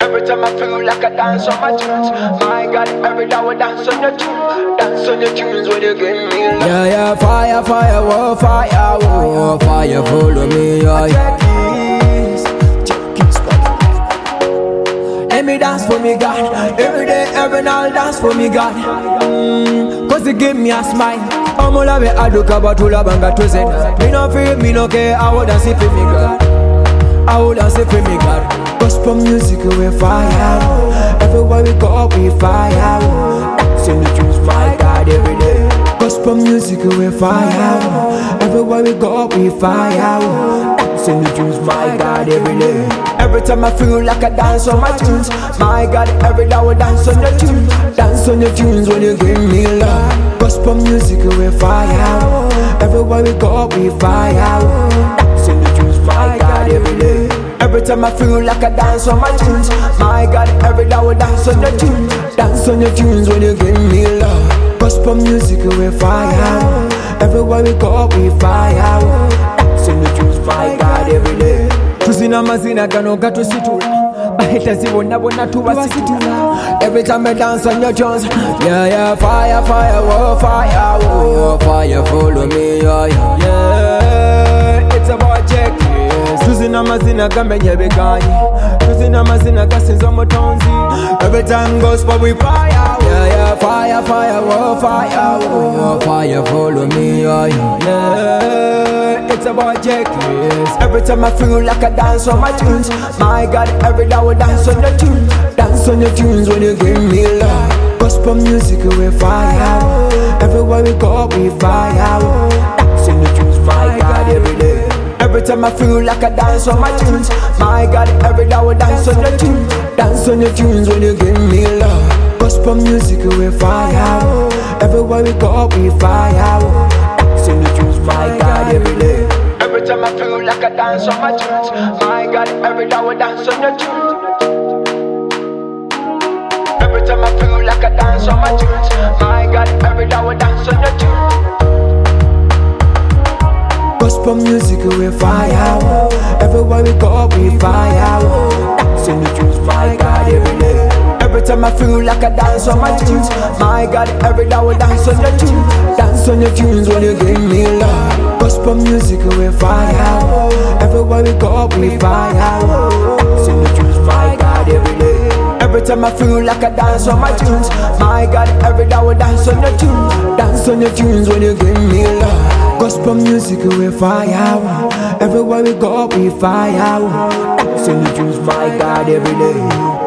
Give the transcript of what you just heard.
Every time I feel like I dance on my tunes. My God, every day I dance on your tune. Dance on your tunes when you give me love. Yeah, yeah, fire, fire, oh, fire, oh, fire, follow me, yeah. Let me dance for me, God. Every day, every night, dance for me, God. Cause you give me a smile. I'm all of it, I look about to love and got to say. Me no fear, me no care, I would dance for me, God. I would dance for me, God. Gospel music, we fire. Everywhere we go, we fire. Dancing the tunes, my God, every day. Gospel music, we fire. Everywhere we go, we fire. Dancing the tunes, my God, every day. Every time I feel like I dance on my tunes. My God, every day I dance on your tunes. Dance on your tunes when you give me love. Gospel music, we fire. Everywhere we go, we fire. Dancing the tunes, my God, every day. Every time I feel like I dance on my tunes. My God, every day I dance on your tunes. Dance on your tunes when you give me love. Gospel music, we fire. Everywhere we go, we fire. Dancing the tunes, my God, every day. Tuzina amazina gano gatusitula. Bahitazi bonna bonna tubasitula. Every time I dance on your tunes. Yeah, yeah, fire, fire, oh, fire, oh, fire, follow me, yeah, yeah. It's about Jack. Tuzina amazina gamenye beganyi. Tuzina amazina gasinza mutonzi. Every time gospel we fire. Yeah, yeah, fire, fire, oh, fire, oh, fire, follow me, yeah, yeah. It's about Jack. Every time I feel like I dance on my tunes. My God, every day I dance on your tunes. Dance on your tunes when you give me love. Gospel music, we fire. Everywhere we go, we fire. Dancing the tunes, my God, every day. Every time I feel like I dance on my tunes. My God, every day I dance on your tunes. Dance on your tunes when you give me love. Gospel music, we fire. Everywhere we go, we fire. Dancing the tunes, my God, every day. Every time I feel like I dance on my tunes. My God, every day I dance on your tunes. Every time I feel like I dance on my tunes. My God, every day I dance on your tunes. Gospel music, we fire. Everywhere we go, we fire. Dancing the tunes, my God, every day. Every time I feel like I dance on my tunes. My God, every day I dance on your tunes. Dance on your tunes when you give me love. Gospel music, we fire. Everywhere we go, we fire. Dancing the tunes, my God, every day. Every time I feel like I dance on my tunes. My God, every day I dance on your tunes. Dance on your tunes when you give me love. Gospel music, we fire. Everywhere we go, we fire. Dancing the tunes, my God, every day.